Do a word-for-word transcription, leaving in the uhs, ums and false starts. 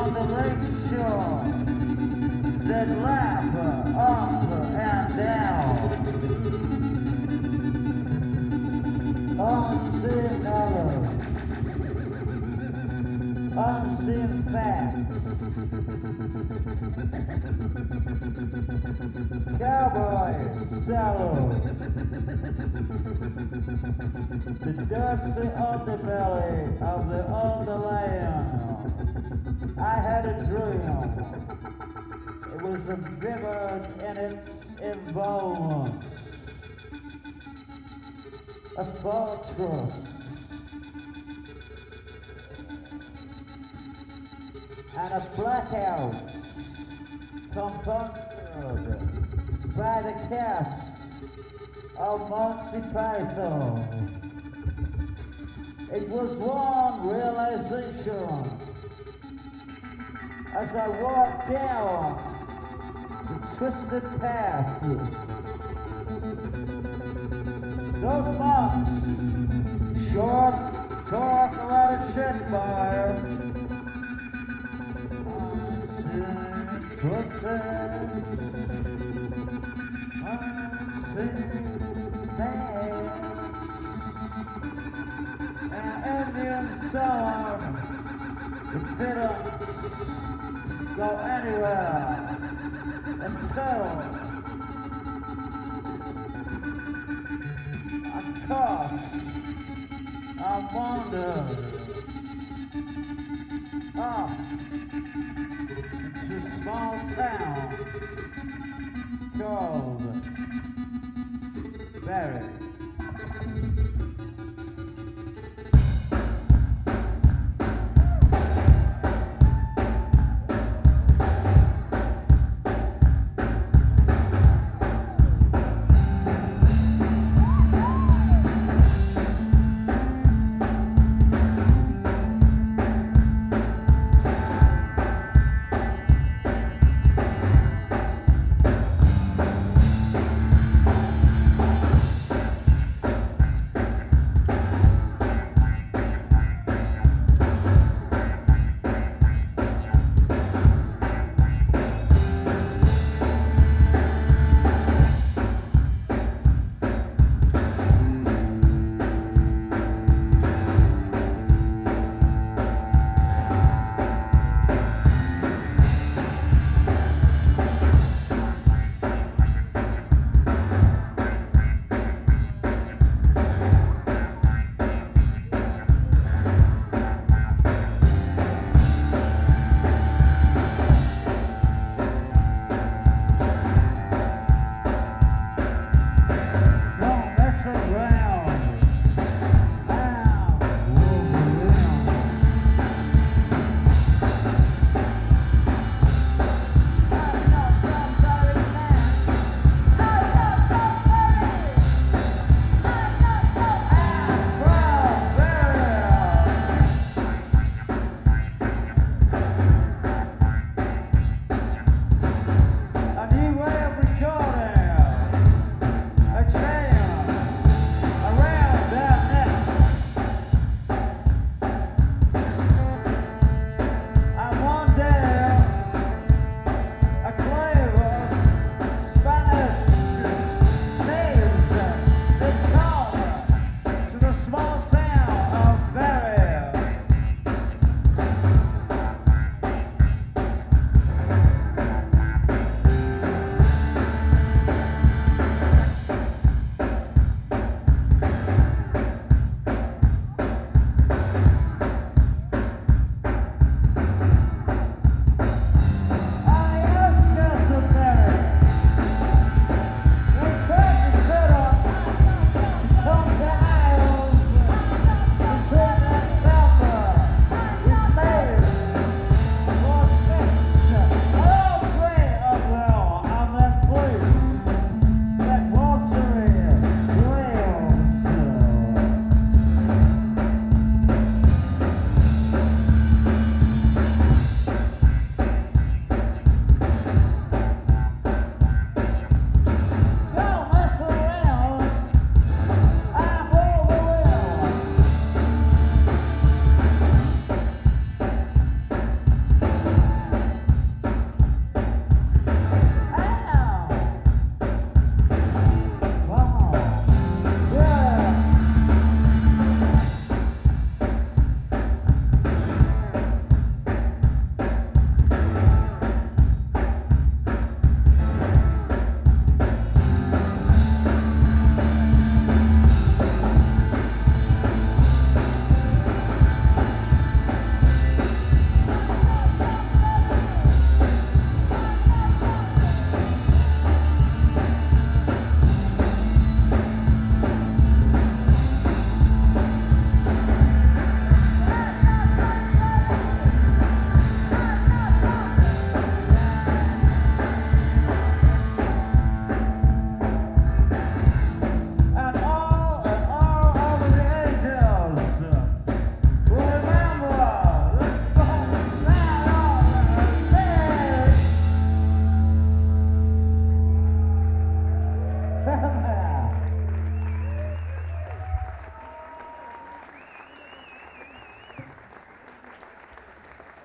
on the lake shore that lap up and down. Unseen colors, unseen facts. Cowboy salute. The dusty underbelly of the underland. I had a dream. It was vivid in its involvement. A fortress. And a blackout confronted by the cast of Monty Python. It was one realization as I walked down the twisted path. Those monks sure talk a lot of shit, boy. Unseen facts. An Indian song that didn't go anywhere until I caught, I wandered off to a small town called Barry.